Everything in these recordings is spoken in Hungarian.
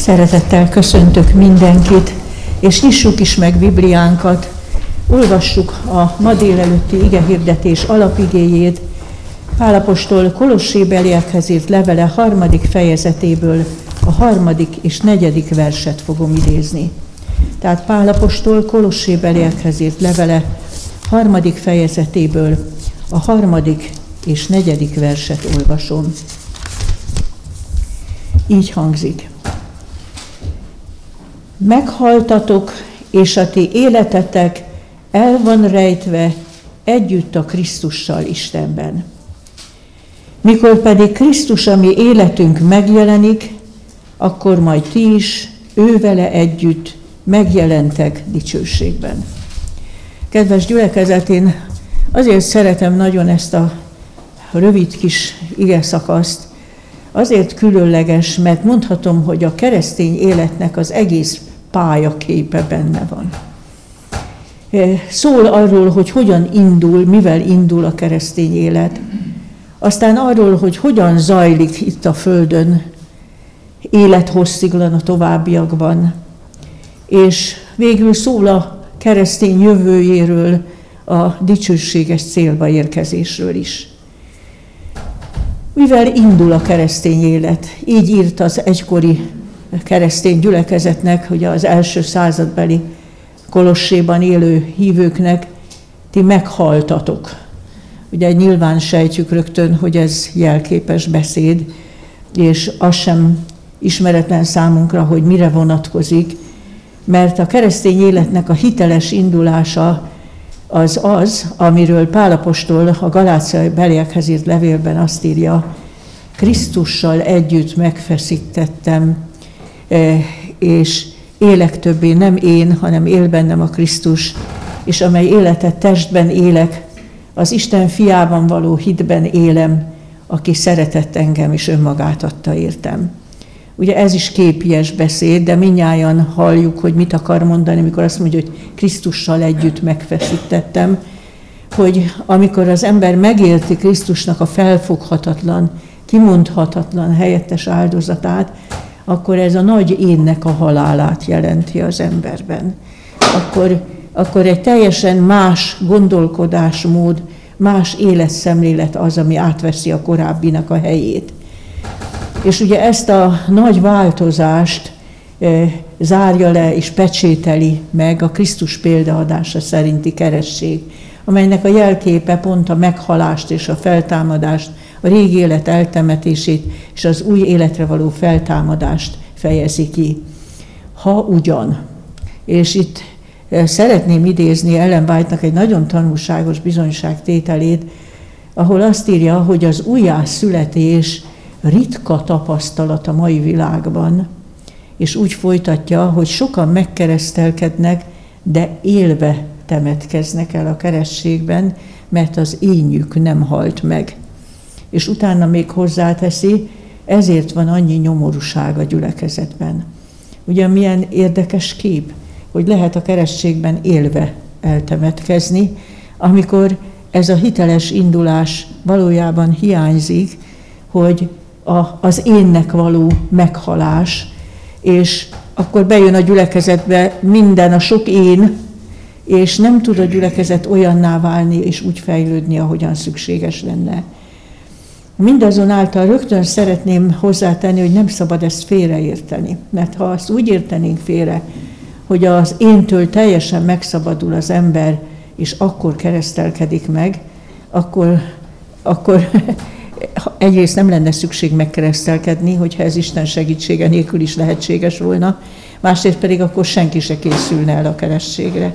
Szeretettel köszöntök mindenkit, és nyissuk is meg Bibliánkat, olvassuk a ma délelőtti igehirdetés alapigéjét, Pál apostol Kolossébeliekhez írt levele 3. fejezetéből a 3. és 4. verset fogom idézni. Tehát Pál apostol Kolossébeliekhez írt levele 3. fejezetéből a 3. és 4. verset olvasom. Így hangzik. Meghaltatok, és a ti életetek el van rejtve együtt a Krisztussal Istenben. Mikor pedig Krisztus, a mi életünk megjelenik, akkor majd ti is ővele együtt megjelentek dicsőségben. Kedves gyülekezet, én azért szeretem nagyon ezt a rövid kis igeszakaszt, azért különleges, mert mondhatom, hogy a keresztény életnek az egész pályaképe benne van. Szól arról, hogy hogyan indul, mivel indul a keresztény élet, aztán arról, hogy hogyan zajlik itt a Földön, élethossziglan a továbbiakban, és végül szól a keresztény jövőjéről, a dicsőséges célba érkezésről is. Mivel indul a keresztény élet? Így írt az egykori keresztény gyülekezetnek, hogy az első századbeli Kolosséban élő hívőknek, ti meghaltatok. Ugye nyilván sejtjük rögtön, hogy ez jelképes beszéd, és az sem ismeretlen számunkra, hogy mire vonatkozik, mert a keresztény életnek a hiteles indulása az, amiről Pál apostol a Galáciabeliekhez írt levélben azt írja, Krisztussal együtt megfeszítettem, és élek többé, nem én, hanem él bennem a Krisztus, és amely életet testben élek, az Isten fiában való hitben élem, aki szeretett engem, és önmagát adta értem. Ugye ez is képies beszéd, de mindnyájan halljuk, hogy mit akar mondani, amikor azt mondja, hogy Krisztussal együtt megfeszítettem, hogy amikor az ember megérti Krisztusnak a felfoghatatlan, kimondhatatlan helyettes áldozatát, akkor ez a nagy énnek a halálát jelenti az emberben. Akkor egy teljesen más gondolkodásmód, más életszemlélet az, ami átveszi a korábbinak a helyét. És ugye ezt a nagy változást zárja le és pecsételi meg a Krisztus példaadása szerinti keresztség, amelynek a jelképe pont a meghalást és a feltámadást, a régi élet eltemetését és az új életre való feltámadást fejezi ki. Ha ugyan, és itt szeretném idézni Ellen White-nak egy nagyon tanulságos bizonyságtételét, ahol azt írja, hogy az újjászületés ritka tapasztalat a mai világban, és úgy folytatja, hogy sokan megkeresztelkednek, de élve temetkeznek el a keresztségben, mert az énjük nem halt meg. És utána még hozzáteszi, ezért van annyi nyomorúság a gyülekezetben. Ugye milyen érdekes kép, hogy lehet a keresztségben élve eltemetkezni, amikor ez a hiteles indulás valójában hiányzik, hogy az énnek való meghalás, és akkor bejön a gyülekezetbe minden a sok én, és nem tud a gyülekezet olyanná válni és úgy fejlődni, ahogyan szükséges lenne. Mindazonáltal rögtön szeretném hozzátenni, hogy nem szabad ezt félreérteni, mert ha azt úgy értenénk félre, hogy az éntől teljesen megszabadul az ember, és akkor keresztelkedik meg, akkor egyrészt nem lenne szükség megkeresztelkedni, hogyha ez Isten segítsége nélkül is lehetséges volna, másrészt pedig akkor senki se készülne el a keresztségre.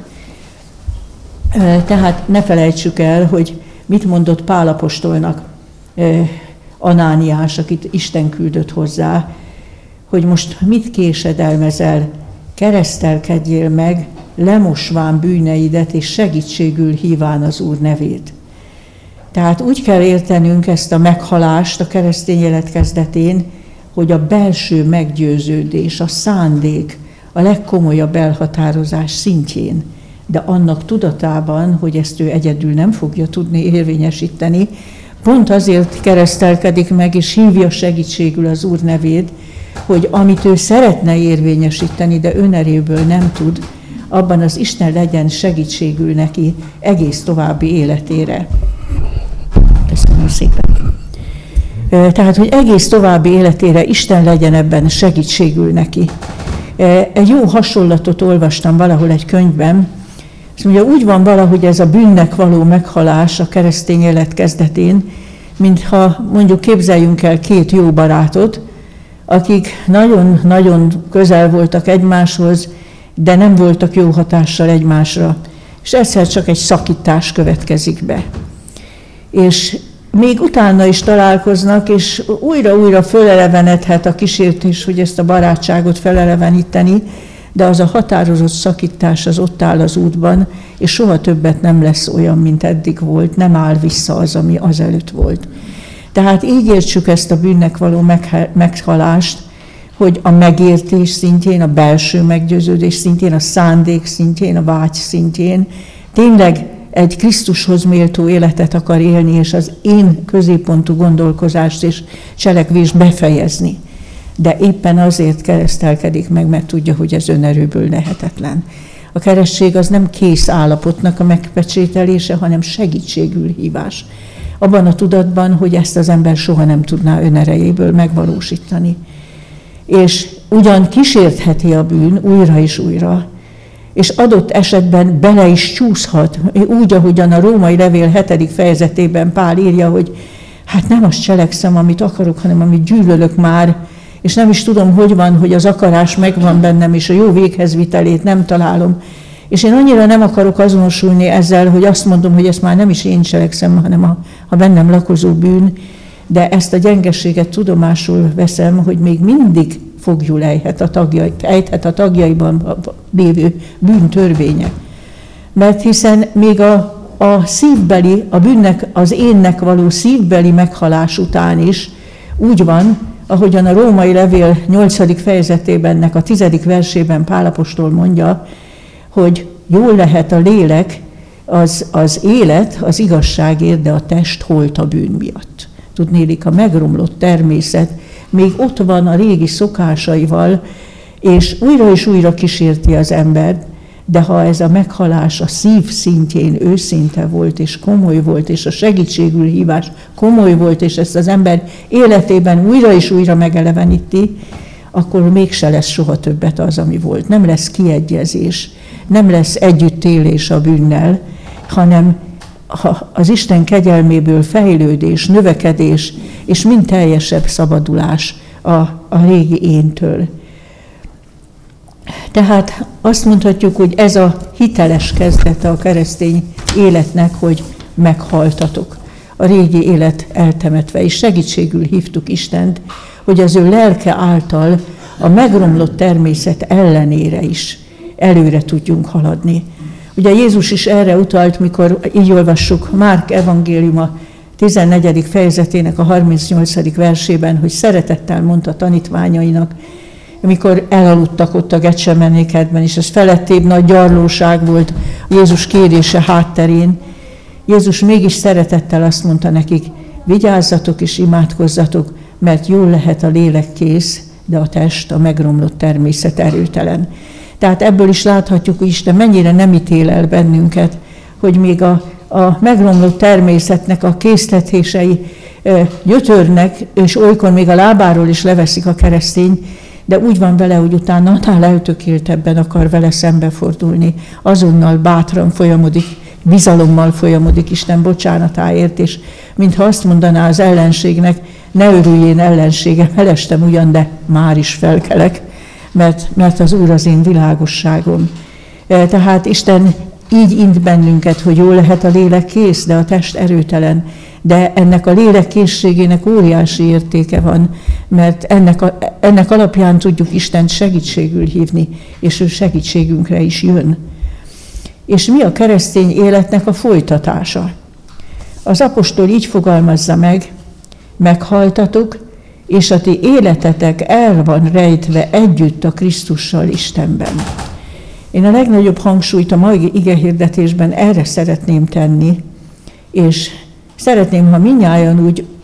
Tehát ne felejtsük el, hogy mit mondott Pál apostolnak Anániás, akit Isten küldött hozzá, hogy most mit késedelmezel, keresztelkedjél meg, lemosván bűneidet, és segítségül híván az Úr nevét. Tehát úgy kell értenünk ezt a meghalást a keresztény élet kezdetén, hogy a belső meggyőződés, a szándék, a legkomolyabb elhatározás szintjén, de annak tudatában, hogy ezt ő egyedül nem fogja tudni érvényesíteni, pont azért keresztelkedik meg, és hívja segítségül az Úr nevét, hogy amit ő szeretne érvényesíteni, de önerőből nem tud, abban az Isten legyen segítségül neki egész további életére. Köszönöm szépen. Tehát, hogy egész további életére Isten legyen ebben segítségül neki. Egy jó hasonlatot olvastam valahol egy könyvben. Azt mondja, úgy van valahogy ez a bűnnek való meghalás a keresztény élet kezdetén, mintha mondjuk képzeljünk el két jó barátot, akik nagyon-nagyon közel voltak egymáshoz, de nem voltak jó hatással egymásra. És egyszer csak egy szakítás következik be. És még utána is találkoznak, és újra-újra fölelevenedhet a kísértés, hogy ezt a barátságot feleleveníteni, de az a határozott szakítás az ott áll az útban, és soha többet nem lesz olyan, mint eddig volt, nem áll vissza az, ami azelőtt volt. Tehát így értsük ezt a bűnnek való meghalást, hogy a megértés szintjén, a belső meggyőződés szintjén, a szándék szintjén, a vágy szintjén tényleg egy Krisztushoz méltó életet akar élni, és az én középpontú gondolkozást és cselekvést befejezni. De éppen azért keresztelkedik meg, mert tudja, hogy ez önerőből lehetetlen. A keresztség az nem kész állapotnak a megpecsételése, hanem segítségül hívás. Abban a tudatban, hogy ezt az ember soha nem tudná önerejéből megvalósítani. És ugyan kísértheti a bűn újra és újra, és adott esetben bele is csúszhat, úgy, ahogyan a római levél 7. fejezetében Pál írja, hogy hát nem azt cselekszem, amit akarok, hanem amit gyűlölök már, és nem is tudom, hogy van, hogy az akarás megvan bennem, és a jó véghezvitelét nem találom. És én annyira nem akarok azonosulni ezzel, hogy azt mondom, hogy ezt már nem is én cselekszem, hanem a bennem lakozó bűn, de ezt a gyengeséget tudomásul veszem, hogy még mindig foglyul ejthet a tagjaiban lévő bűntörvénye. Mert hiszen még a szívbeli, a bűnnek, az énnek való szívbeli meghalás után is úgy van, ahogyan a római levél 8. fejezetében, a 10. versében Pál apostol mondja, hogy jól lehet a lélek, az élet, az igazságért, de a test holt a bűn miatt. Tudnélik, a megromlott természet még ott van a régi szokásaival, és újra kísérti az embert, de ha ez a meghalás a szív szintjén őszinte volt, és komoly volt, és a segítségül hívás komoly volt, és ezt az ember életében újra és újra megeleveníti, akkor mégse lesz soha többet az, ami volt. Nem lesz kiegyezés, nem lesz együttélés a bűnnel, hanem az Isten kegyelméből fejlődés, növekedés, és mind teljesebb szabadulás a régi éntől. Tehát azt mondhatjuk, hogy ez a hiteles kezdete a keresztény életnek, hogy meghaltatok. A régi élet eltemetve, és segítségül hívtuk Istent, hogy az ő lelke által a megromlott természet ellenére is előre tudjunk haladni. Ugye Jézus is erre utalt, mikor így olvassuk Márk evangéliuma 14. fejezetének a 38. versében, hogy szeretettel mondta tanítványainak, amikor elaludtak ott a Getsemené kertben, és ez felettébb nagy gyarlóság volt Jézus kérése hátterén. Jézus mégis szeretettel azt mondta nekik, vigyázzatok és imádkozzatok, mert jól lehet a lélek kész, de a test, a megromlott természet erőtelen. Tehát ebből is láthatjuk, hogy Isten mennyire nem ítél el bennünket, hogy még a megromlott természetnek a késztetései gyötörnek, és olykor még a lábáról is leveszik a keresztény, de úgy van vele, hogy utána annál eltökéltebben akar vele szembefordulni, azonnal bátran folyamodik, bizalommal folyamodik Isten bocsánatáért, és mintha azt mondaná az ellenségnek, ne örüljén ellenségem, elestem ugyan, de már is felkelek, mert az Úr az én világosságom. Tehát Isten így int bennünket, hogy jól lehet a lélek kész, de a test erőtelen. De ennek a lélek készségének óriási értéke van, mert ennek alapján tudjuk Istent segítségül hívni, és ő segítségünkre is jön. És mi a keresztény életnek a folytatása? Az apostol így fogalmazza meg, meghaltatok, és a ti életetek el van rejtve együtt a Krisztussal Istenben. Én a legnagyobb hangsúlyt a mai igehirdetésben erre szeretném tenni, és szeretném, ha mindnyájan úgy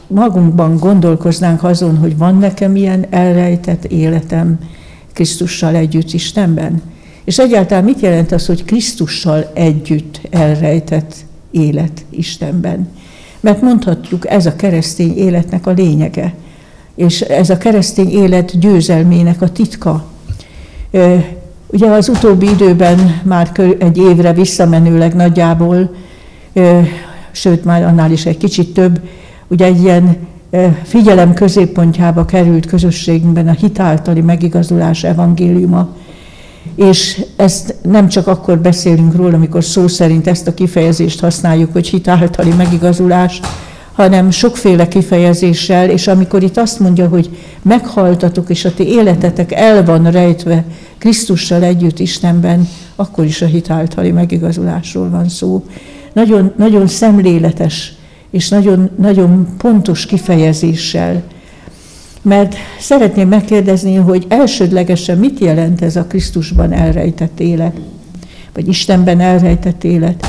magunkban gondolkoznánk azon, hogy van nekem ilyen elrejtett életem Krisztussal együtt Istenben? És egyáltalán mit jelent az, hogy Krisztussal együtt elrejtett élet Istenben? Mert mondhatjuk, ez a keresztény életnek a lényege, és ez a keresztény élet győzelmének a titka. Ugye az utóbbi időben már egy évre visszamenőleg nagyjából, sőt már annál is egy kicsit több, ugye egy ilyen figyelem középpontjába került közösségünkben a hit általi megigazulás evangéliuma. És ezt nem csak akkor beszélünk róla, amikor szó szerint ezt a kifejezést használjuk, hogy hit általi megigazulás, hanem sokféle kifejezéssel, és amikor itt azt mondja, hogy meghaltatok, és a ti életetek el van rejtve Krisztussal együtt Istenben, akkor is a hit általi megigazulásról van szó. Nagyon, nagyon szemléletes, és nagyon, nagyon pontos kifejezéssel. Mert szeretném megkérdezni, hogy elsődlegesen mit jelent ez a Krisztusban elrejtett élet, vagy Istenben elrejtett élet.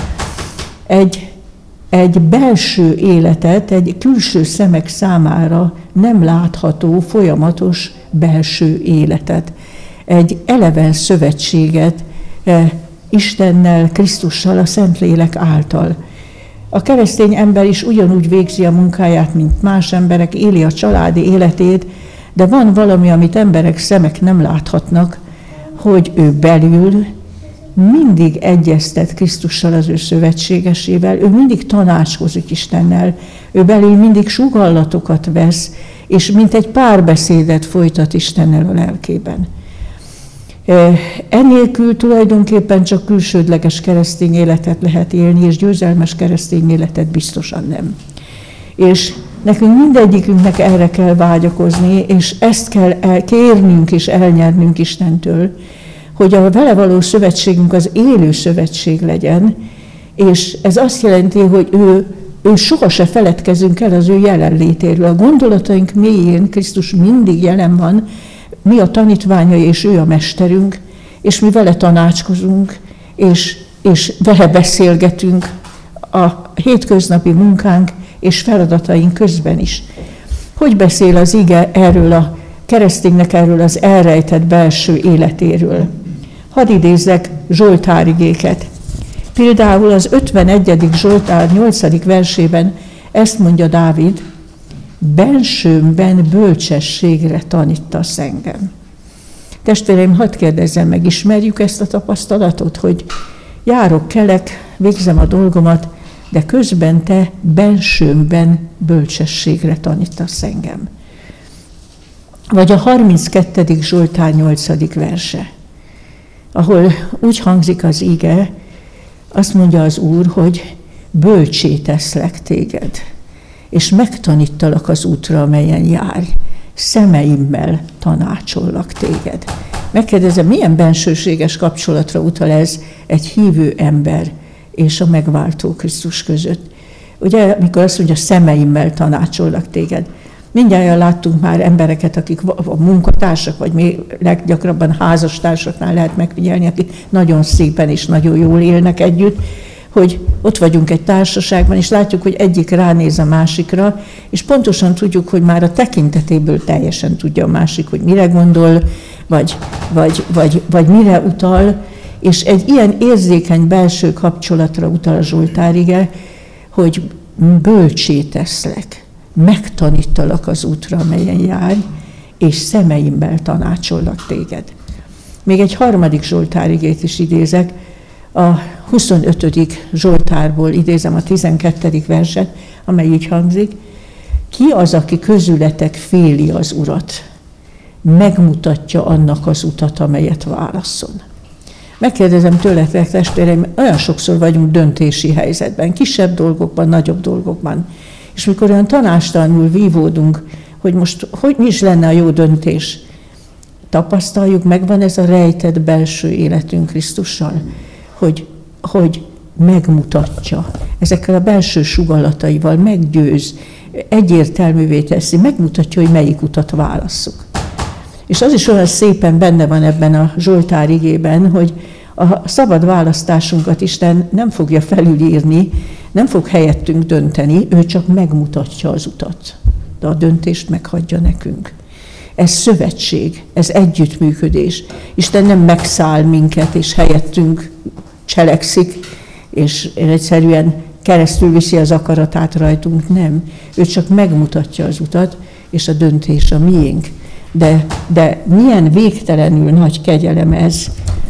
Egy belső életet, egy külső szemek számára nem látható, folyamatos belső életet. Egy eleven szövetséget Istennel, Krisztussal, a Szentlélek által. A keresztény ember is ugyanúgy végzi a munkáját, mint más emberek, éli a családi életét, de van valami, amit emberek, szemek nem láthatnak, hogy ő belül mindig egyeztet Krisztussal, az ő szövetségesével, ő mindig tanácskozik Istennel, ő belül mindig sugallatokat vesz, és mint egy párbeszédet folytat Istennel a lelkében. Ennélkül tulajdonképpen csak külsődleges keresztény életet lehet élni, és győzelmes keresztény életet biztosan nem. És nekünk mindegyikünknek erre kell vágyakozni, és ezt kell kérnünk és elnyernünk Istentől, hogy a vele való szövetségünk az élő szövetség legyen, és ez azt jelenti, hogy ő soha se feledkezünk el az ő jelenlétéről. A gondolataink mélyén Krisztus mindig jelen van, mi a tanítványai, és ő a mesterünk, és mi vele tanácskozunk, és vele beszélgetünk a hétköznapi munkánk és feladataink közben is. Hogy beszél az ige erről a kereszténynek erről az elrejtett belső életéről? Hadd idézzek zsoltárigéket. Például az 51. Zsoltár 8. versében ezt mondja Dávid: bensőmben bölcsességre tanítasz engem. Testvéreim, hadd kérdezzem meg, ismerjük ezt a tapasztalatot, hogy járok, kelek, végzem a dolgomat, de közben te bensőmben bölcsességre tanítasz engem. Vagy a 32. Zsoltár 8. verse, ahol úgy hangzik az ige, azt mondja az Úr, hogy bölcsé teszlek téged, és megtanítalak az útra, amelyen járj, szemeimmel tanácsollak téged. Megkérdezem, milyen bensőséges kapcsolatra utal ez egy hívő ember és a megváltó Krisztus között? Ugye, amikor azt mondja, szemeimmel tanácsollak téged. Mindjárt láttunk már embereket, akik a munkatársak, vagy még leggyakrabban házastársaknál lehet megfigyelni, akik nagyon szépen és nagyon jól élnek együtt, hogy ott vagyunk egy társaságban, és látjuk, hogy egyik ránéz a másikra, és pontosan tudjuk, hogy már a tekintetéből teljesen tudja a másik, hogy mire gondol, vagy mire utal, és egy ilyen érzékeny belső kapcsolatra utal a zsoltárige, hogy bölcsé teszlek, megtanítalak az útra, amelyen járj, és szemeimmel tanácsollak téged. Még egy 3. zsoltárigét is idézek, a 25. Zsoltárból idézem a 12. verset, amely így hangzik: ki az, aki közületek féli az Urat, megmutatja annak az utat, amelyet válasszon. Megkérdezem tőletek, testvéreim, olyan sokszor vagyunk döntési helyzetben, kisebb dolgokban, nagyobb dolgokban, és mikor olyan tanástalanul vívódunk, hogy most hogy mi is lenne a jó döntés, tapasztaljuk, megvan ez a rejtett belső életünk Krisztussal, hogy megmutatja, ezekkel a belső sugallataival meggyőz, egyértelművé teszi, megmutatja, hogy melyik utat válasszuk. És az is olyan szépen benne van ebben a Zsoltár igében, hogy a szabad választásunkat Isten nem fogja felülírni, nem fog helyettünk dönteni, ő csak megmutatja az utat. de a döntést meghagyja nekünk. Ez szövetség, ez együttműködés. Isten nem megszáll minket, és helyettünk cselekszik, és egyszerűen keresztül viszi az akaratát rajtunk, nem. Ő csak megmutatja az utat, és a döntés a miénk. De milyen végtelenül nagy kegyelem ez.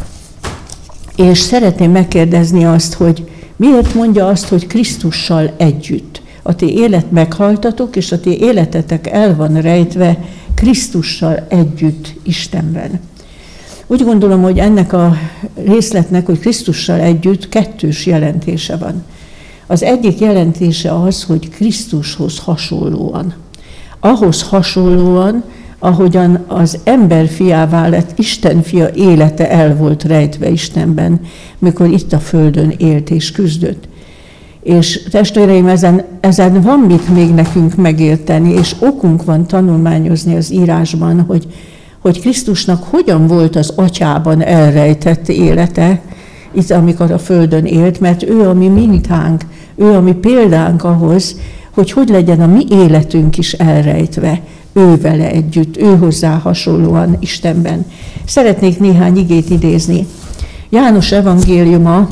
És szeretném megkérdezni azt, hogy miért mondja azt, hogy Krisztussal együtt. A ti élet meghaltatok, és a ti életetek el van rejtve Krisztussal együtt Istenben. Úgy gondolom, hogy ennek a részletnek, hogy Krisztussal együtt kettős jelentése van. Az egyik jelentése az, hogy Krisztushoz hasonlóan. Ahhoz hasonlóan, ahogyan az ember fiává lett, Isten fia élete el volt rejtve Istenben, mikor itt a földön élt és küzdött. És testvéreim, ezen van mit még nekünk megérteni, és okunk van tanulmányozni az írásban, hogy Krisztusnak hogyan volt az atyában elrejtett élete, itt amikor a földön élt, mert ő a mi mintánk, ő a mi példánk ahhoz, hogy legyen a mi életünk is elrejtve, ő vele együtt, ő hozzá hasonlóan Istenben. Szeretnék néhány igét idézni. János evangéliuma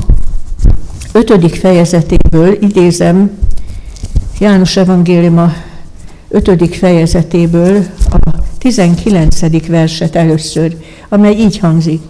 5. fejezetéből idézem, János evangéliuma 5. fejezetéből a 19. verset először, amely így hangzik.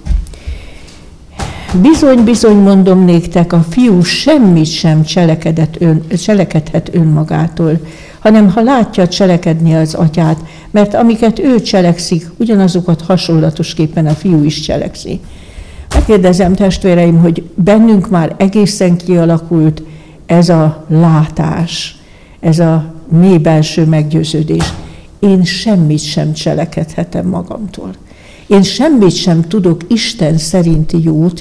Bizony, bizony mondom néktek, a fiú semmit sem cselekedhet önmagától, hanem ha látja cselekedni az atyát, mert amiket ő cselekszik, ugyanazokat hasonlatosképpen a fiú is cselekszi. Megkérdezem, testvéreim, hogy bennünk már egészen kialakult ez a látás, ez a mély belső meggyőződés. Én semmit sem cselekedhetem magamtól. Én semmit sem tudok Isten szerinti jót,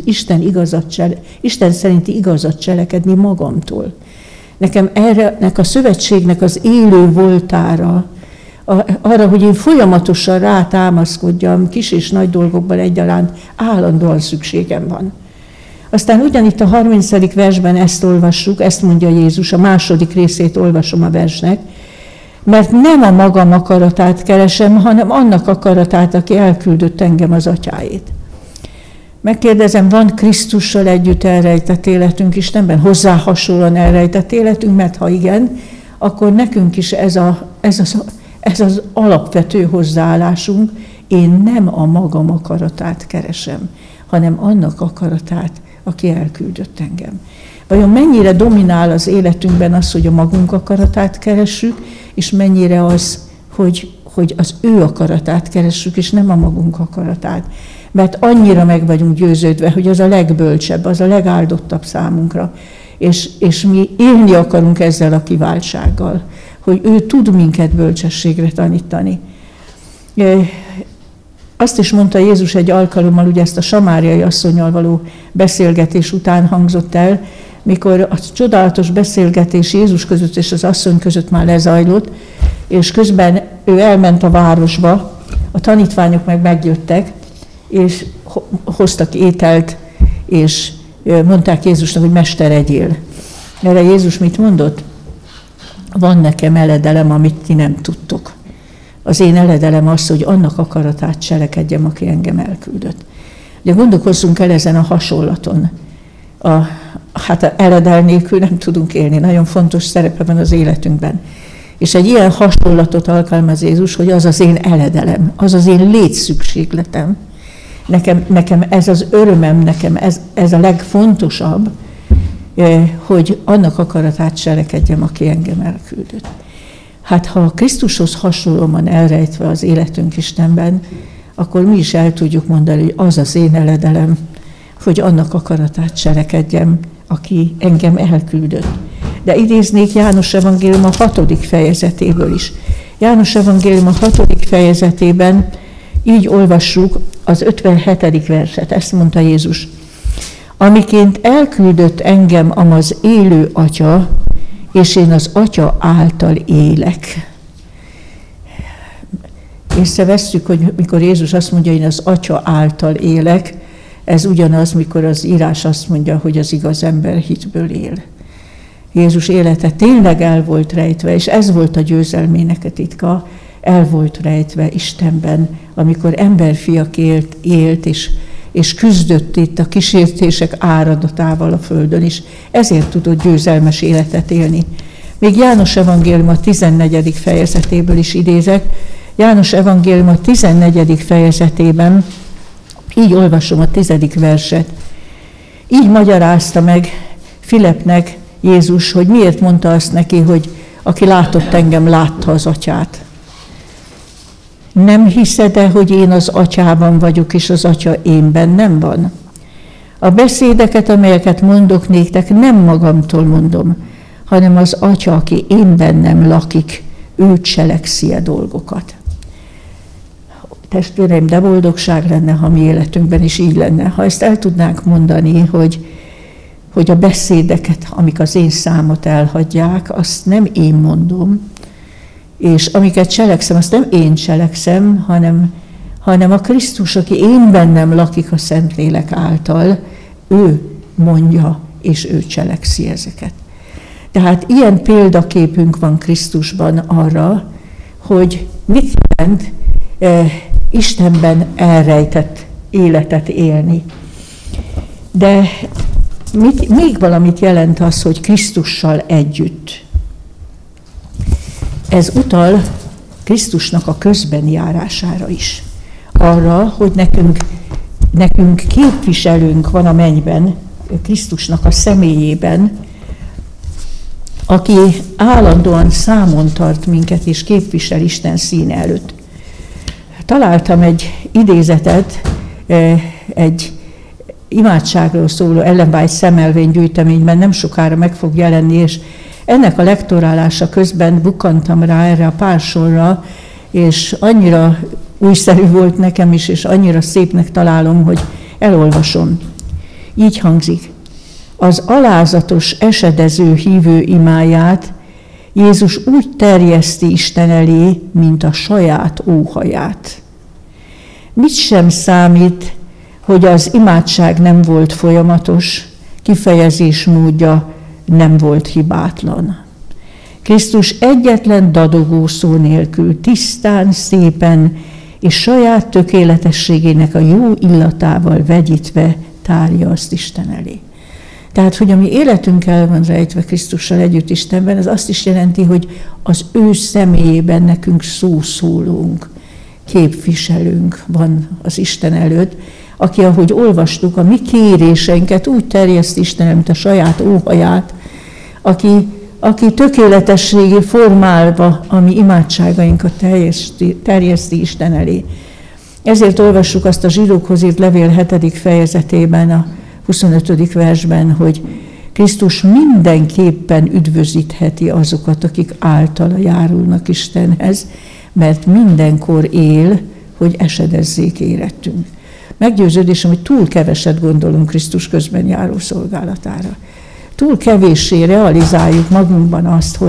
Isten szerinti igazat cselekedni magamtól. Nekem ennek a szövetségnek az élő voltára, arra, hogy én folyamatosan rátámaszkodjam, kis és nagy dolgokban egyaránt állandóan szükségem van. Aztán ugyanitt a 30. versben ezt olvassuk, ezt mondja Jézus, a második részét olvasom a versnek, mert nem a magam akaratát keresem, hanem annak akaratát, aki elküldött engem az atyáét. Megkérdezem, van Krisztussal együtt elrejtett életünk Istenben? Hozzá hasonlóan elrejtett életünk? Mert ha igen, akkor nekünk is ez az alapvető hozzáállásunk. Én nem a magam akaratát keresem, hanem annak akaratát, aki elküldött engem. Vajon mennyire dominál az életünkben az, hogy a magunk akaratát keressük, és mennyire az, hogy az ő akaratát keressük, és nem a magunk akaratát. Mert annyira meg vagyunk győződve, hogy az a legbölcsebb, az a legáldottabb számunkra, és mi élni akarunk ezzel a kiváltsággal, hogy ő tud minket bölcsességre tanítani. Azt is mondta Jézus egy alkalommal, ugye ezt a samáriai asszonnyal való beszélgetés után hangzott el, mikor a csodálatos beszélgetés Jézus között és az asszony között már lezajlott, és közben ő elment a városba, a tanítványok meg megjöttek, és hoztak ételt, és mondták Jézusnak, hogy Mester, egyél. Erre Jézus mit mondott? Van nekem eledelem, amit ti nem tudtok. Az én eledelem az, hogy annak akaratát cselekedjem, aki engem elküldött. Ugye gondolkozzunk el ezen a hasonlaton. Hát eledel nélkül nem tudunk élni, nagyon fontos szerepe van az életünkben. És egy ilyen hasonlatot alkalmaz Jézus, hogy az az én eledelem, az az én létszükségletem. Nekem ez az örömem, nekem ez a legfontosabb, hogy annak akaratát cselekedjem, aki engem elküldött. Hát ha a Krisztushoz hasonlóan elrejtve az életünk Istenben, akkor mi is el tudjuk mondani, hogy az az én eledelem, hogy annak akaratát cselekedjem, aki engem elküldött. De idéznék János evangélium a 6. fejezetéből is. János evangélium a 6. fejezetében így olvassuk az 57. verset, ezt mondta Jézus. Amiként elküldött engem az élő Atya, és én az Atya által élek. Észrevesszük, hogy mikor Jézus azt mondja, én az Atya által élek, ez ugyanaz, mikor az írás azt mondja, hogy az igaz ember hitből él. Jézus élete tényleg el volt rejtve, és ez volt a győzelmének a titka, el volt rejtve Istenben, amikor emberfiak élt és küzdött itt a kísértések áradatával a földön is. Ezért tudott győzelmes életet élni. Még János evangélium a 14. fejezetéből is idézek. János evangélium a 14. fejezetében, így olvasom a 10. verset. Így magyarázta meg Filipnek Jézus, hogy miért mondta azt neki, hogy aki látott engem, látta az atyát. Nem hiszed-e, hogy én az atyában vagyok, és az atya én bennem van? A beszédeket, amelyeket mondok néktek, nem magamtól mondom, hanem az atya, aki én bennem lakik, ő cselekszi a dolgokat. Testvéreim, de boldogság lenne, ha mi életünkben is így lenne. Ha ezt el tudnánk mondani, hogy a beszédeket, amik az én számot elhagyják, azt nem én mondom, és amiket cselekszem, azt nem én cselekszem, hanem a Krisztus, aki én bennem lakik a Szentlélek által, ő mondja, és ő cselekszi ezeket. Tehát ilyen példaképünk van Krisztusban arra, hogy mit jelent Istenben elrejtett életet élni. De még valamit jelent az, hogy Krisztussal együtt. Ez utal Krisztusnak a közbenjárására is. Arra, hogy nekünk képviselőnk van a mennyben, Krisztusnak a személyében, aki állandóan számon tart minket és képvisel Isten színe előtt. Találtam egy idézetet, egy imádságról szóló Ellen White szemelvény gyűjteményben, nem sokára meg fog jelenni, és ennek a lektorálása közben bukkantam rá erre a pár sorra, és annyira újszerű volt nekem is, és annyira szépnek találom, hogy elolvasom. Így hangzik. Az alázatos, esedező hívő imáját Jézus úgy terjeszti Isten elé, mint a saját óhaját. Mit sem számít, hogy az imádság nem volt folyamatos, kifejezés módja nem volt hibátlan. Krisztus egyetlen dadogó szó nélkül, tisztán, szépen és saját tökéletességének a jó illatával vegyítve tárja azt Isten elé. Tehát, hogy a mi életünk el van rejtve Krisztussal együtt Istenben, az azt is jelenti, hogy az ő személyében nekünk szószólónk, képviselőnk van az Isten előtt, aki, ahogy olvastuk, a mi kéréseinket úgy terjeszt Isten, mint a saját óhaját, aki tökéletességé formálva a mi imádságainkat terjeszti Isten elé. Ezért olvassuk azt a Zsidókhoz írt levél 7. fejezetében, a 25. versben, hogy Krisztus mindenképpen üdvözítheti azokat, akik általa járulnak Istenhez, mert mindenkor él, hogy esedezzék érettünk. Meggyőződésem, hogy túl keveset gondolunk Krisztus közben járó szolgálatára. Túl kevéssé realizáljuk magunkban azt,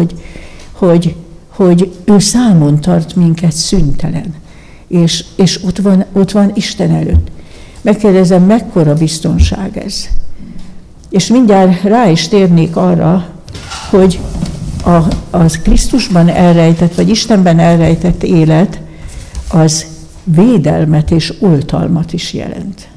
hogy ő számon tart minket szüntelen, és ott van Isten előtt. Megkérdezem, mekkora biztonság ez? És mindjárt rá is térnék arra, hogy az Krisztusban elrejtett, vagy Istenben elrejtett élet, az védelmet és oltalmat is jelent.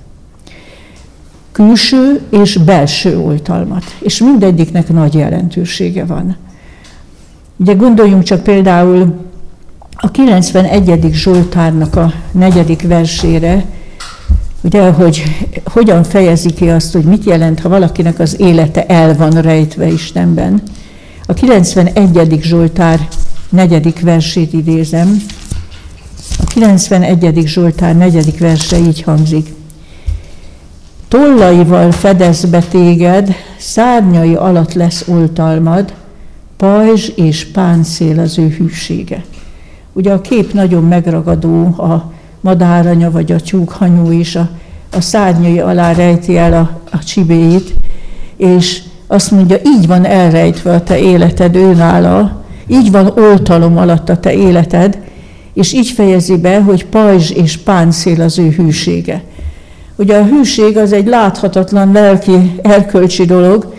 Külső és belső oltalmat, és mindegyiknek nagy jelentősége van. Ugye gondoljunk csak például a 91. Zsoltárnak a 4. versére, ugye, hogy hogyan fejezi ki azt, hogy mit jelent, ha valakinek az élete el van rejtve Istenben. A 91. Zsoltár 4. versét idézem. A 91. Zsoltár 4. verse így hangzik. Tollaival fedez be téged, szárnyai alatt lesz oltalmad, pajzs és páncél az ő hűsége. Ugye a kép nagyon megragadó, a madáranya vagy a tyúkhanyú is a szárnyai alá rejti el a csibéit, és azt mondja, így van elrejtve a te életed őnála, így van oltalom alatt a te életed, és így fejezi be, hogy pajzs és páncél az ő hűsége. Ugye a hűség az egy láthatatlan lelki, erkölcsi dolog,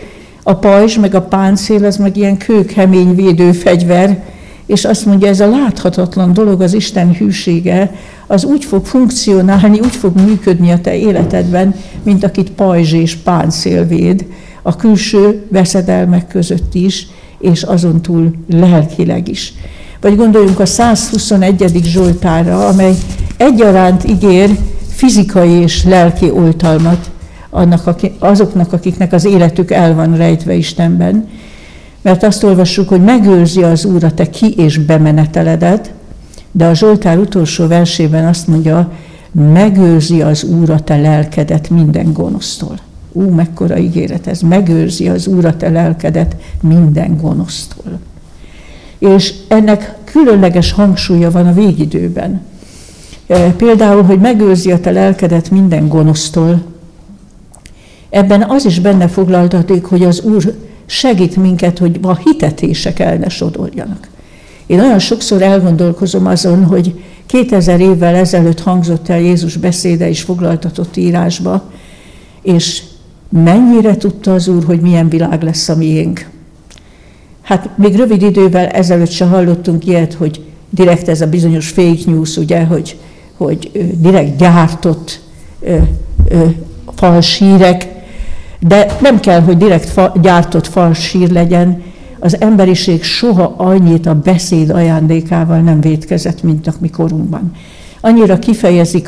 A pajzs meg a páncél az meg ilyen kőkemény védőfegyver, és azt mondja, ez a láthatatlan dolog, az Isten hűsége, az úgy fog funkcionálni, úgy fog működni a te életedben, mint akit pajzs és páncél véd, a külső veszedelmek között is, és azon túl lelkileg is. Vagy gondoljunk a 121. Zsoltárra, amely egyaránt ígér fizikai és lelki oltalmat azoknak, akiknek az életük el van rejtve Istenben. Mert azt olvassuk, hogy megőrzi az Úr a te ki- és bemeneteledet, de a Zsoltár utolsó versében azt mondja, megőrzi az Úr a te lelkedet minden gonosztól. Mekkora ígéret ez, megőrzi az Úr a te lelkedet minden gonosztól. És ennek különleges hangsúlya van a végidőben. Például, hogy megőrzi a te lelkedet minden gonosztól, ebben az is benne foglaltatik, hogy az Úr segít minket, hogy a hitetések el ne sodorjanak. Én olyan sokszor elgondolkozom azon, hogy 2000 évvel ezelőtt hangzott el Jézus beszéde is foglaltatott írásba, és mennyire tudta az Úr, hogy milyen világ lesz a miénk. Hát még rövid idővel ezelőtt se hallottunk ilyet, hogy direkt ez a bizonyos fake news, ugye, hogy direkt gyártott fals hírek, de nem kell, hogy direkt gyártott fals hír legyen. Az emberiség soha annyit a beszéd ajándékával nem vétkezett, mint a mi korunkban. Annyira kifejezik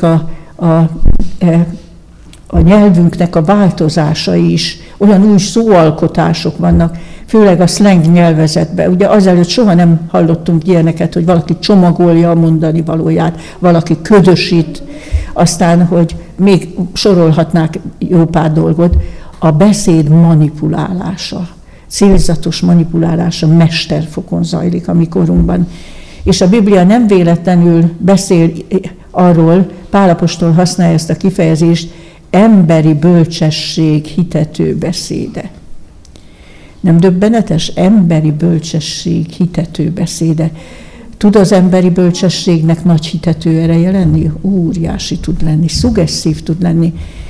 a nyelvünknek a változásai is, olyan új szóalkotások vannak, főleg a slang nyelvezetben. Ugye azelőtt soha nem hallottunk ilyeneket, hogy valaki csomagolja a mondani valóját, valaki ködösít, aztán, hogy még sorolhatnák jó pár dolgot, a beszéd manipulálása, célzatos manipulálása mesterfokon zajlik a mi korunkban. És a Biblia nem véletlenül beszél arról, Pál apostol használja ezt a kifejezést, emberi bölcsesség hitető beszéde. Nem döbbenetes? Emberi bölcsesség hitető beszéde. Tud az emberi bölcsességnek nagy hitető ereje lenni? Óriási tud lenni, szugesszív tud lenni.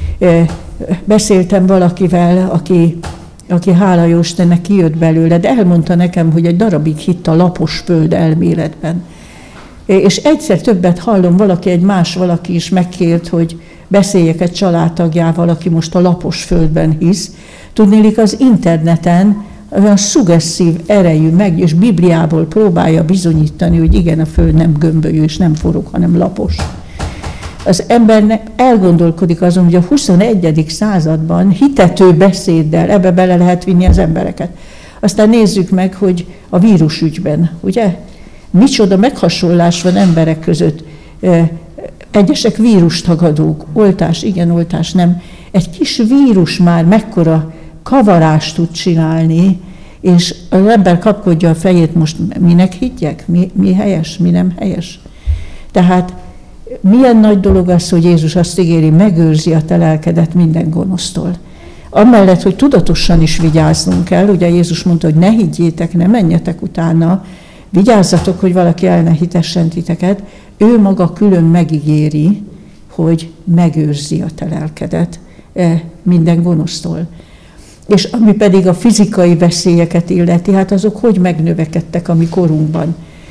Beszéltem valakivel, aki hála jó Istennek kijött belőle, de elmondta nekem, hogy egy darabig hitt a lapos föld elméletben. És egyszer többet hallom, valaki is megkért, hogy beszéljek egy családtagjával, aki most a lapos földben hisz. Tudnélik, az interneten olyan szugesszív erejű és Bibliából próbálja bizonyítani, hogy igen, a föld nem gömbölyű és nem forog, hanem lapos. Az ember elgondolkodik azon, hogy a 21. században hitető beszéddel ebbe bele lehet vinni az embereket. Aztán nézzük meg, hogy a vírusügyben, ugye? Micsoda meghasonlás van emberek között. Egyesek vírustagadók, oltás, igen, oltás, nem. Egy kis vírus már mekkora kavarást tud csinálni, és az ember kapkodja a fejét, most minek higgyek? Mi helyes, mi nem helyes? Tehát milyen nagy dolog az, hogy Jézus azt ígéri, megőrzi a te lelkedet minden gonosztól. Amellett, hogy tudatosan is vigyáznunk kell, ugye Jézus mondta, hogy ne higgyétek, ne menjetek utána, vigyázzatok, hogy valaki el ne hitessen titeket, ő maga külön megígéri, hogy megőrzi a te lelkedet minden gonosztól. És ami pedig a fizikai veszélyeket illeti, hát azok hogy megnövekedtek a mi korunkban.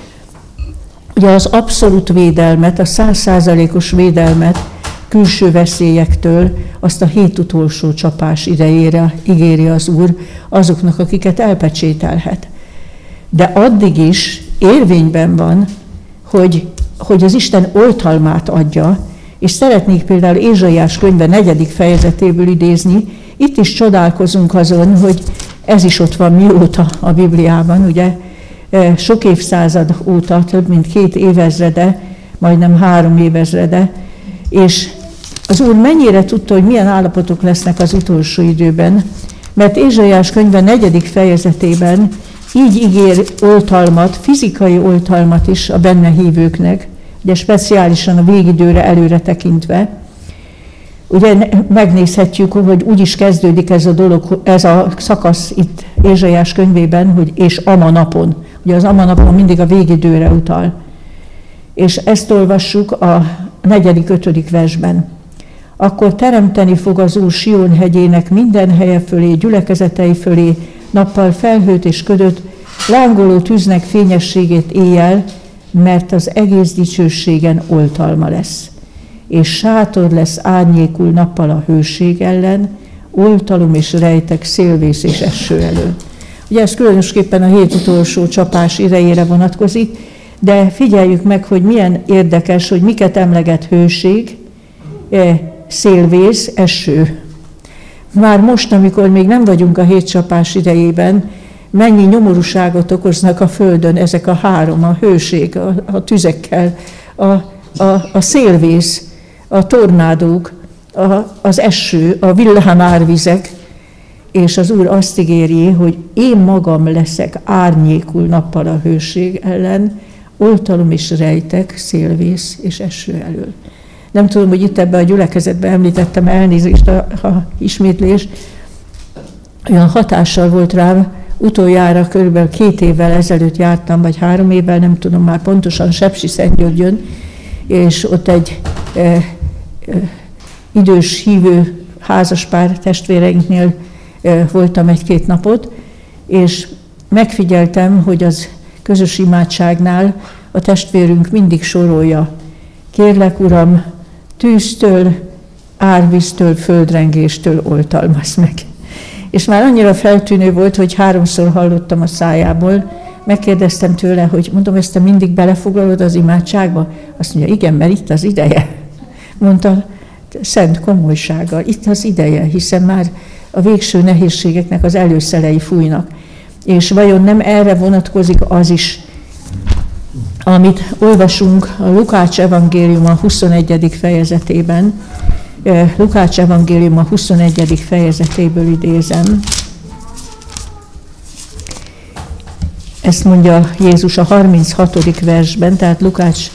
Ugye az abszolút védelmet, a 100%-os védelmet külső veszélyektől azt a 7 utolsó csapás idejére ígéri az Úr azoknak, akiket elpecsételhet. De addig is érvényben van, hogy az Isten oltalmát adja, és szeretnék például Ézsaiás könyve 4. fejezetéből idézni, itt is csodálkozunk azon, hogy ez is ott van mióta a Bibliában, ugye sok évszázad óta, több mint 2 évezrede, majdnem 3 évezrede, és az Úr mennyire tudta, hogy milyen állapotok lesznek az utolsó időben, mert Ézsaiás könyve 4. fejezetében így ígér oltalmat, fizikai oltalmat is a benne hívőknek, ugye speciálisan a végidőre előre tekintve. Ugye megnézhetjük, hogy úgy is kezdődik ez a dolog, ez a szakasz itt Ézsaiás könyvében, hogy és ama napon. Ugye az ama napon mindig a végidőre utal. És ezt olvassuk a 4.-5. versben. Akkor teremteni fog az Úr Sion hegyének minden helye fölé, gyülekezetei fölé, nappal felhőt és ködöt, lángoló tűznek fényességét éjjel, mert az egész dicsőségen oltalma lesz. És sátor lesz árnyékul nappal a hőség ellen, oltalom és rejtek, szélvész és eső elől. Ugye ez különösképpen a 7 utolsó csapás idejére vonatkozik, de figyeljük meg, hogy milyen érdekes, hogy miket emleget hőség, szélvész, eső. Már most, amikor még nem vagyunk a 7 csapás idejében, mennyi nyomorúságot okoznak a Földön ezek a 3, a hőség, a tüzekkel, a szélvész, a tornádók, az eső, a villámárvizek, és az Úr azt ígéri, hogy én magam leszek árnyékul nappal a hőség ellen, oltalom és rejtek, szélvész és eső elől. Nem tudom, hogy itt ebben a gyülekezetben említettem, elnézést a ismétlés, olyan hatással volt rám, utoljára körülbelül 2 évvel ezelőtt jártam, vagy 3 évvel, nem tudom már pontosan, Sepsiszentgyörgyön, és ott egy idős hívő házaspár testvéreinknél voltam 1-2 napot, és megfigyeltem, hogy az közös imádságnál a testvérünk mindig sorolja: kérlek, Uram, tűztől, árvíztől, földrengéstől oltalmazz meg. És már annyira feltűnő volt, hogy 3-szor hallottam a szájából, megkérdeztem tőle, hogy mondom, ezt te mindig belefoglalod az imádságba? Azt mondja, igen, mert itt az ideje. Mondta szent komolysággal, itt az ideje, hiszen már a végső nehézségeknek az előszelei fújnak. És vajon nem erre vonatkozik az is, amit olvasunk a Lukács evangélium a 21. fejezetében. Lukács evangélium a 21. fejezetéből idézem. Ezt mondja Jézus a 36. versben, tehát Lukács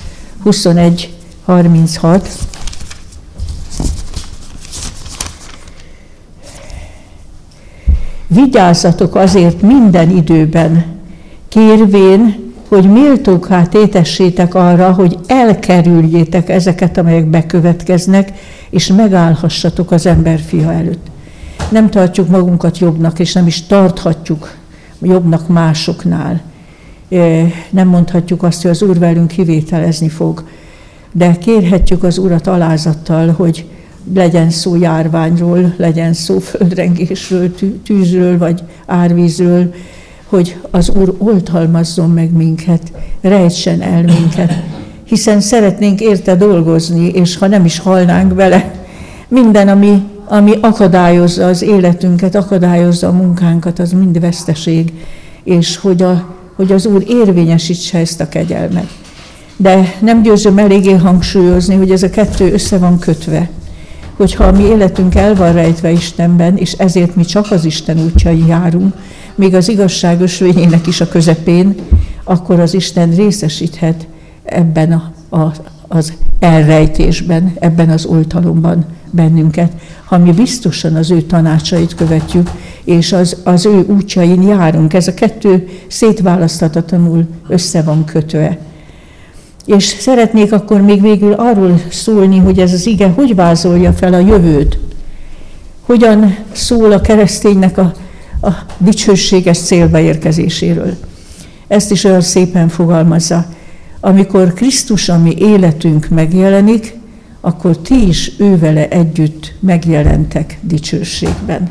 21:36. Vigyázzatok azért minden időben, kérvén, hogy méltókká tétessétek arra, hogy elkerüljétek ezeket, amelyek bekövetkeznek, és megállhassatok az emberfia előtt. Nem tartjuk magunkat jobbnak, és nem is tarthatjuk jobbnak másoknál. Nem mondhatjuk azt, hogy az Úr velünk kivételezni fog, de kérhetjük az Urat alázattal, hogy legyen szó járványról, legyen szó földrengésről, tűzről vagy árvízről, hogy az Úr oltalmazzon meg minket, rejtsen el minket, hiszen szeretnénk érte dolgozni, és ha nem is halnánk vele, minden, ami akadályozza az életünket, akadályozza a munkánkat, az mind veszteség, és hogy az Úr érvényesítse ezt a kegyelmet. De nem győzöm eléggé hangsúlyozni, hogy ez a kettő össze van kötve, hogyha a mi életünk el van rejtve Istenben, és ezért mi csak az Isten útjain járunk, még az igazság ösvényének is a közepén, akkor az Isten részesíthet ebben az elrejtésben, ebben az oltalomban bennünket, ha mi biztosan az ő tanácsait követjük, és az ő útjain járunk. Ez a kettő szétválaszthatatlanul össze van kötve. És szeretnék akkor még végül arról szólni, hogy ez az ige hogy vázolja fel a jövőt. Hogyan szól a kereszténynek a dicsőséges célba érkezéséről. Ezt is olyan szépen fogalmazza. Amikor Krisztus, a mi életünk megjelenik, akkor ti is ővele együtt megjelentek dicsőségben.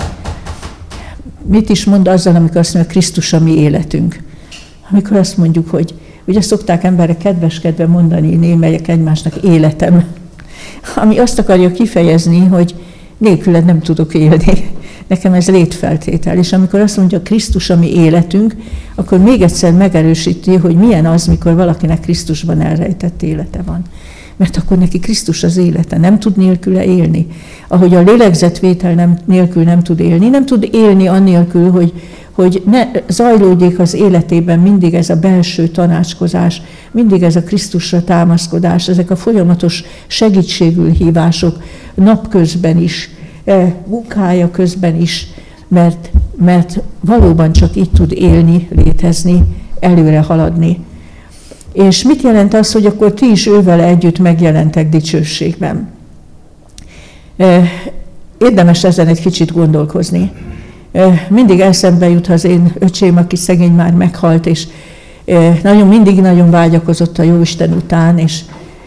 Mit is mond azzal, amikor azt mondja, Krisztus a mi életünk? Amikor azt mondjuk, hogy ugye szokták emberek kedveskedve mondani némelyek egymásnak életem, ami azt akarja kifejezni, hogy nélküled nem tudok élni. Nekem ez létfeltétel. És amikor azt mondja, Krisztus a mi életünk, akkor még egyszer megerősíti, hogy milyen az, mikor valakinek Krisztusban elrejtett élete van. Mert akkor neki Krisztus az élete, nem tud nélküle élni. Ahogy a lélegzetvétel nélkül nem tud élni, nem tud élni annélkül, hogy ne zajlódjék az életében mindig ez a belső tanácskozás, mindig ez a Krisztusra támaszkodás, ezek a folyamatos segítségül hívások napközben is, munkája közben is, mert valóban csak így tud élni, létezni, előre haladni. És mit jelent az, hogy akkor ti is ővele együtt megjelentek dicsőségben? Érdemes ezen egy kicsit gondolkozni. Mindig eszembe jut az én öcsém, aki szegény már meghalt, és mindig nagyon vágyakozott a Jóisten után, és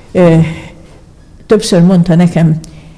többször mondta nekem,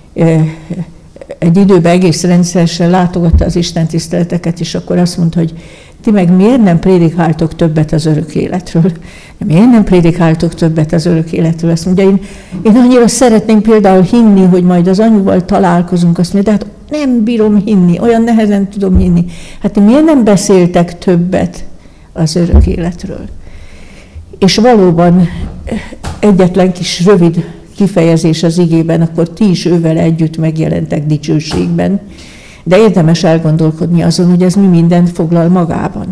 egy időben egész rendszeresen látogatta az istentiszteleteket, és akkor azt mondta, hogy ti meg miért nem prédikáltok többet az örök életről? Miért nem prédikáltok többet az örök életről? Azt mondja, én annyira szeretném például hinni, hogy majd az anyuval találkozunk, azt mondja, de hát nem bírom hinni, olyan nehezen tudom hinni. Hát miért nem beszéltek többet az örök életről? És valóban egyetlen kis rövid kifejezés az igében, akkor ti is ővel együtt megjelentek dicsőségben, de érdemes elgondolkodni azon, hogy ez mi mindent foglal magában.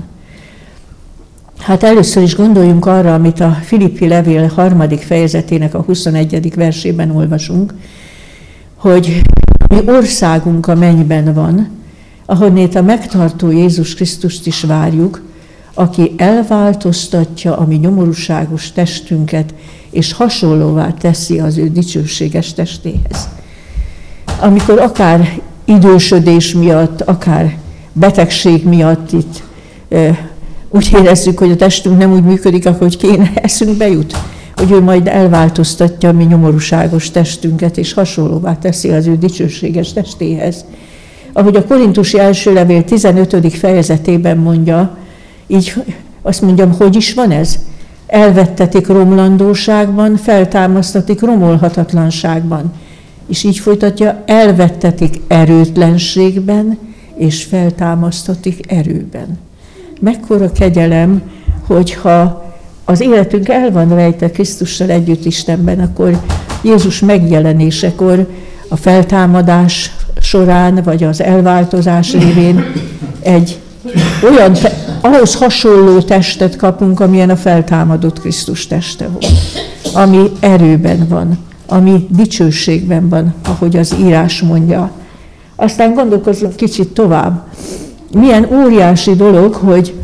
Hát először is gondoljunk arra, amit a Filippi levél 3. fejezetének a 21. versében olvasunk, hogy mi országunk a mennyben van, ahonnét a megtartó Jézus Krisztust is várjuk, aki elváltoztatja a mi nyomorúságos testünket, és hasonlóvá teszi az ő dicsőséges testéhez. Amikor akár idősödés miatt, akár betegség miatt itt úgy érezzük, hogy a testünk nem úgy működik, ahogy kéne, eszünkbe jut, hogy ő majd elváltoztatja a mi nyomorúságos testünket, és hasonlóvá teszi az ő dicsőséges testéhez. Ahogy a Korintusi első levél 15. fejezetében mondja, így azt mondjam, hogy is van ez? Elvettetik romlandóságban, feltámasztatik romolhatatlanságban. És így folytatja, elvettetik erőtlenségben, és feltámasztatik erőben. Mekkora kegyelem, hogyha az életünk el van rejtve Krisztussal együtt Istenben, akkor Jézus megjelenésekor, a feltámadás során, vagy az elváltozás révén egy olyan, ahhoz hasonló testet kapunk, amilyen a feltámadott Krisztus teste volt, ami erőben van, ami dicsőségben van, ahogy az írás mondja. Aztán gondolkozunk kicsit tovább. Milyen óriási dolog, hogy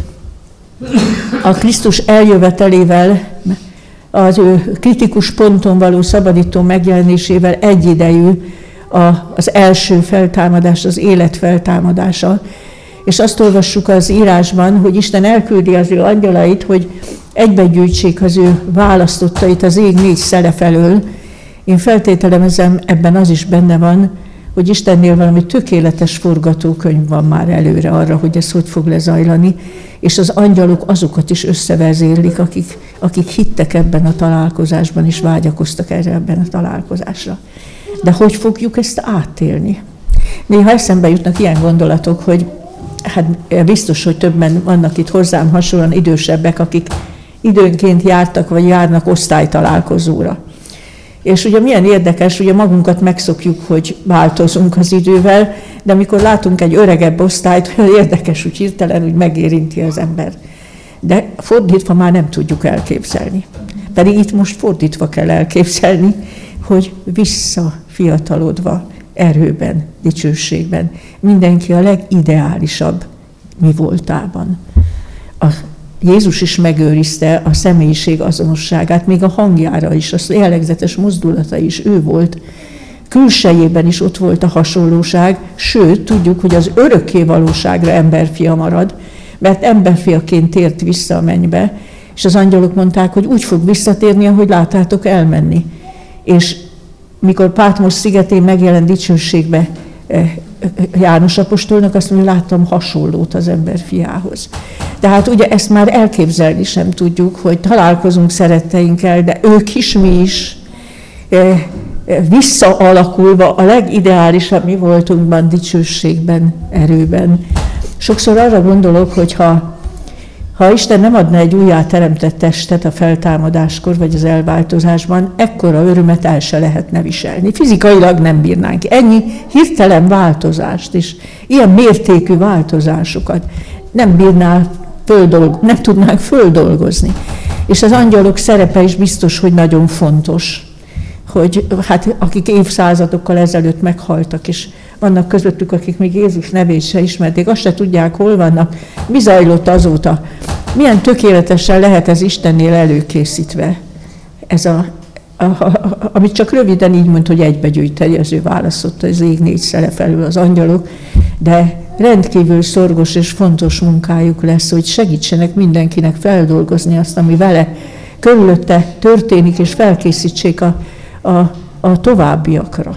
a Krisztus eljövetelével, az ő kritikus ponton való szabadító megjelenésével egyidejű az első feltámadás, az élet feltámadása. És azt olvassuk az írásban, hogy Isten elküldi az ő angyalait, hogy egybegyűjtsék az ő választottait az ég 4 szele felől. Én feltételezem, ebben az is benne van, hogy Istennél valami tökéletes forgatókönyv van már előre arra, hogy ez hogy fog lezajlani, és az angyalok azokat is összevezérlik, akik hittek ebben a találkozásban, és vágyakoztak ebben a találkozásra. De hogy fogjuk ezt átélni? Néha eszembe jutnak ilyen gondolatok, hogy hát biztos, hogy többen vannak itt hozzám hasonlóan idősebbek, akik időnként jártak, vagy járnak osztálytalálkozóra. És ugye milyen érdekes, ugye magunkat megszokjuk, hogy változunk az idővel, de amikor látunk egy öregebb osztályt, olyan érdekes, hogy hirtelen úgy megérinti az ember. De fordítva már nem tudjuk elképzelni. Pedig itt most fordítva kell elképzelni, hogy visszafiatalodva, erőben, dicsőségben, mindenki a legideálisabb mi voltában. Jézus is megőrizte a személyiség azonosságát, még a hangjára is, a jellegzetes mozdulata is ő volt. Külsejében is ott volt a hasonlóság, sőt, tudjuk, hogy az örökké valóságra emberfia marad, mert emberfiaként tért vissza a mennybe, és az angyalok mondták, hogy úgy fog visszatérni, ahogy láttátok elmenni. És mikor Pátmos szigetén megjelent dicsőségbe János apostolnak, azt mondja, láttam hasonlót az emberfiához. Tehát ugye ezt már elképzelni sem tudjuk, hogy találkozunk szeretteinkkel, de ők is, mi is visszaalakulva a legideálisabb mi voltunkban, dicsőségben, erőben. Sokszor arra gondolok, hogy ha Isten nem adna egy újjáteremtett testet a feltámadáskor, vagy az elváltozásban, ekkora örömet el se lehetne viselni. Fizikailag nem bírnánk ennyi hirtelen változást, és ilyen mértékű változásokat nem tudnánk földolgozni. És az angyalok szerepe is biztos, hogy nagyon fontos, hogy hát akik évszázadokkal ezelőtt meghaltak, és vannak közöttük, akik még Jézus nevét se ismerték, azt se tudják, hol vannak, mi zajlott azóta. Milyen tökéletesen lehet ez Istennél előkészítve, amit csak röviden így mond, hogy egybegyűjteni az ő válaszotta az ég 4 szele felül az angyalok, de rendkívül szorgos és fontos munkájuk lesz, hogy segítsenek mindenkinek feldolgozni azt, ami vele körülötte történik, és felkészítsék a továbbiakra.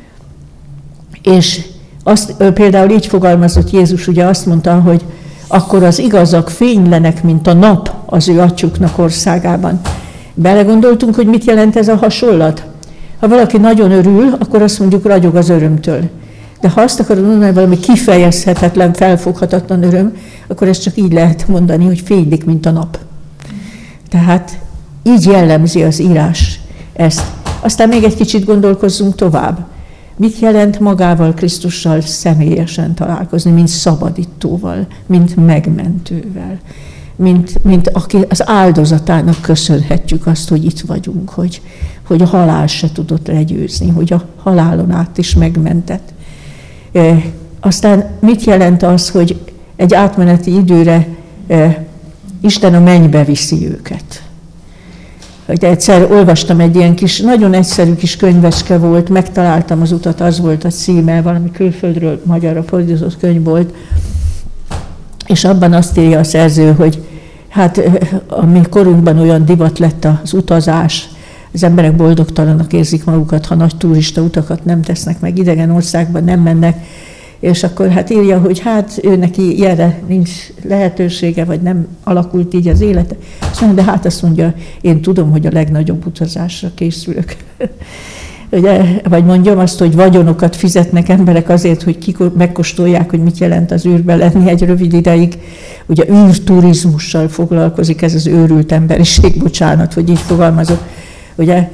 És azt például így fogalmazott Jézus, ugye azt mondta, hogy akkor az igazak fénylenek, mint a nap az ő atyuknak országában. Belegondoltunk, hogy mit jelent ez a hasonlat? Ha valaki nagyon örül, akkor azt mondjuk ragyog az örömtől. De ha azt akarod mondani, hogy valami kifejezhetetlen, felfoghatatlan öröm, akkor ezt csak így lehet mondani, hogy fénylik, mint a nap. Tehát így jellemzi az írás ezt. Aztán még egy kicsit gondolkozzunk tovább. Mit jelent magával, Krisztussal személyesen találkozni, mint szabadítóval, mint megmentővel, mint aki az áldozatának köszönhetjük azt, hogy itt vagyunk, hogy a halál se tudott legyőzni, hogy a halálon át is megmentett. Aztán mit jelent az, hogy egy átmeneti időre Isten a mennybe viszi őket? De egyszer olvastam egy ilyen kis, nagyon egyszerű kis könyveske volt, megtaláltam az utat, az volt a címe, valami külföldről magyarra fordított könyv volt, és abban azt írja a szerző, hogy hát a mi korunkban olyan divat lett az utazás, az emberek boldogtalanak érzik magukat, ha nagy turista utakat nem tesznek meg, idegen országban nem mennek, és akkor hát írja, hogy hát ő neki ilyenre nincs lehetősége, vagy nem alakult így az élete. De hát azt mondja, én tudom, hogy a legnagyobb utazásra készülök. Ugye, vagy mondjam azt, hogy vagyonokat fizetnek emberek azért, hogy megkóstolják, hogy mit jelent az űrbe lenni egy rövid ideig. Ugye űrturizmussal foglalkozik ez az őrült emberiség, bocsánat, hogy így fogalmazok. Ugye,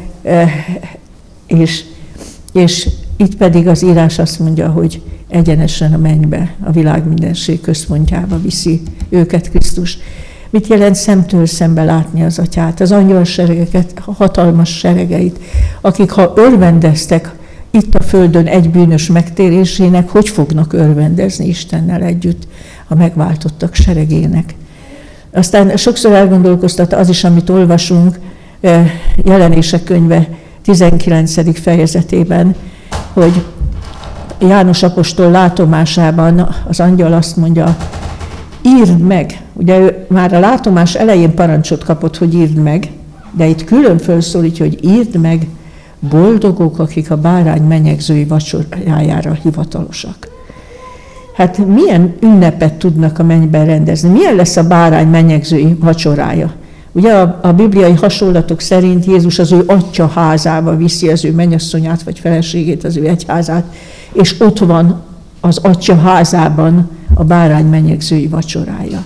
és itt pedig az írás azt mondja, hogy egyenesen a mennybe, a világ mindenség központjába viszi őket Krisztus. Mit jelent szemtől szembe látni az atyát, az angyalseregeket, a hatalmas seregeit, akik ha örvendeztek itt a földön egy bűnös megtérésének, hogy fognak örvendezni Istennel együtt a megváltottak seregének. Aztán sokszor elgondolkoztat az is, amit olvasunk Jelenések könyve 19. fejezetében, hogy János apostol látomásában az angyal azt mondja, írd meg. Ugye ő már a látomás elején parancsot kapott, hogy írd meg, de itt külön felszólítja, hogy írd meg, boldogok, akik a bárány menyegzői vacsorájára hivatalosak. Hát milyen ünnepet tudnak a mennyben rendezni? Milyen lesz a bárány menyegzői vacsorája? Ugye a bibliai hasonlatok szerint Jézus az ő atya házába viszi az ő mennyasszonyát, vagy feleségét, az ő egyházát, és ott van az atya házában a bárány menyegzői vacsorája.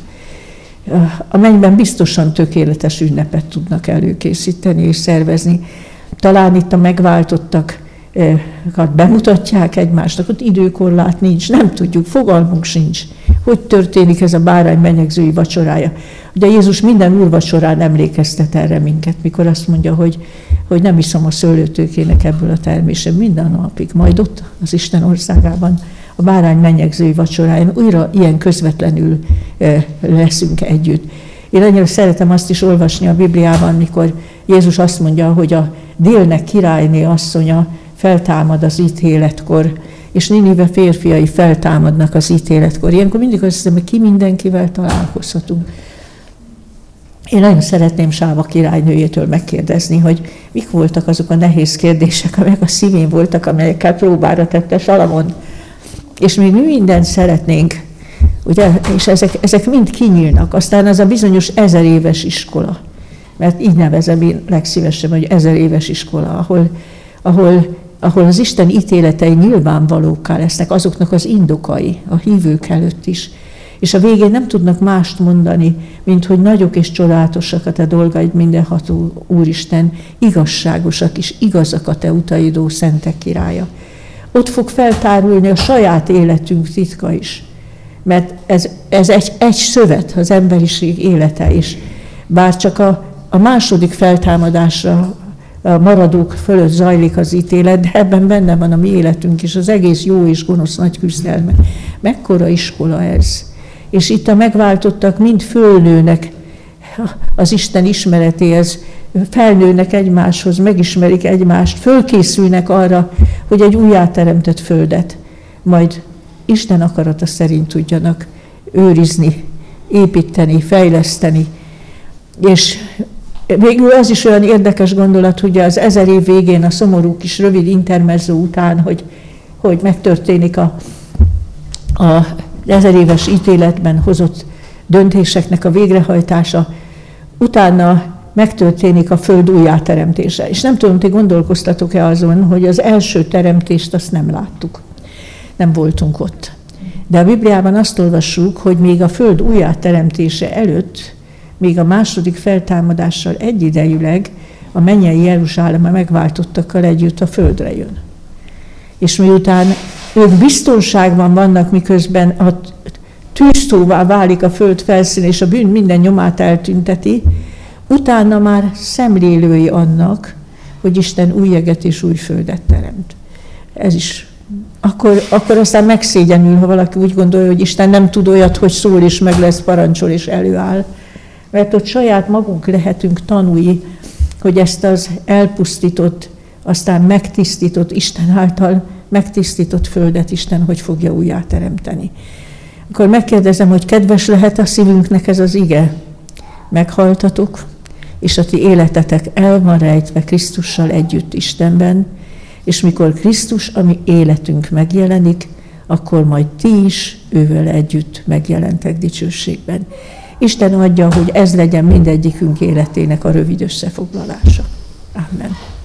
A mennyben biztosan tökéletes ünnepet tudnak előkészíteni és szervezni. Talán itt a megváltottakat bemutatják egymásnak, ott időkorlát nincs, nem tudjuk, fogalmunk sincs, hogy történik ez a bárány menyegzői vacsorája. Ugye Jézus minden úrvacsorán emlékeztet erre minket, mikor azt mondja, hogy nem iszom a szőlőtőkének ebből a termésem minden napig, majd ott az Isten országában a bárány menyegzői vacsoráján újra ilyen közvetlenül leszünk együtt. Én annyira szeretem azt is olvasni a Bibliában, mikor Jézus azt mondja, hogy a délnek királyné asszonya feltámad az ítéletkor, és Ninive férfiai feltámadnak az ítéletkor. Ilyenkor mindig azt hiszem, hogy ki mindenkivel találkozhatunk. Én nagyon szeretném Sáva királynőjétől megkérdezni, hogy mik voltak azok a nehéz kérdések, amelyek a szívén voltak, amelyekkel próbára tette Salamon. És még mi mindent szeretnénk, ugye? És ezek mind kinyílnak. Aztán az a bizonyos 1000 éves iskola, mert így nevezem én legszívesebben, hogy 1000 éves iskola, ahol az Isten ítéletei nyilvánvalókká lesznek, azoknak az indokai a hívők előtt is. És a végén nem tudnak mást mondani, mint hogy nagyok és csodálatosak a te dolgaid, mindenható Úristen, igazságosak és igazak a te utaidó szentek királya. Ott fog feltárulni a saját életünk titka is, mert ez egy szövet, az emberiség élete is. Bár csak a második feltámadásra a maradók fölött zajlik az ítélet, de ebben benne van a mi életünk is, az egész jó és gonosz nagy küzdelme. Mekkora iskola ez? És itt a megváltottak mind fölnőnek az Isten ismeretéhez, felnőnek egymáshoz, megismerik egymást, fölkészülnek arra, hogy egy újjáteremtett földet majd Isten akarata szerint tudjanak őrizni, építeni, fejleszteni. És végül az is olyan érdekes gondolat, hogy az 1000 év végén, a szomorú kis rövid intermezzó után, hogy megtörténik a 1000 éves ítéletben hozott döntéseknek a végrehajtása, utána megtörténik a föld újjáteremtése. És nem tudom, ti gondolkoztatok-e azon, hogy az első teremtést azt nem láttuk. Nem voltunk ott. De a Bibliában azt olvassuk, hogy még a föld újjáteremtése előtt, még a második feltámadással egyidejűleg a mennyei Jeruzsálem a megváltottakkal együtt a földre jön. És miután ők biztonságban vannak, miközben a tűztóvá válik a föld felszín, és a bűn minden nyomát eltünteti, utána már szemlélői annak, hogy Isten új jeget és új földet teremt. Ez is. Akkor aztán megszégyenül, ha valaki úgy gondolja, hogy Isten nem tud olyat, hogy szól és meg lesz, parancsol és előáll. Mert ott saját magunk lehetünk tanúi, hogy ezt az elpusztított, aztán megtisztított, Isten által megtisztított földet Isten hogy fogja újjáteremteni. Akkor megkérdezem, hogy kedves lehet a szívünknek ez az ige? Meghaltatok, és a ti életetek el van rejtve Krisztussal együtt Istenben, és mikor Krisztus, ami életünk megjelenik, akkor majd ti is ővel együtt megjelentek dicsőségben. Isten adja, hogy ez legyen mindegyikünk életének a rövid összefoglalása. Amen.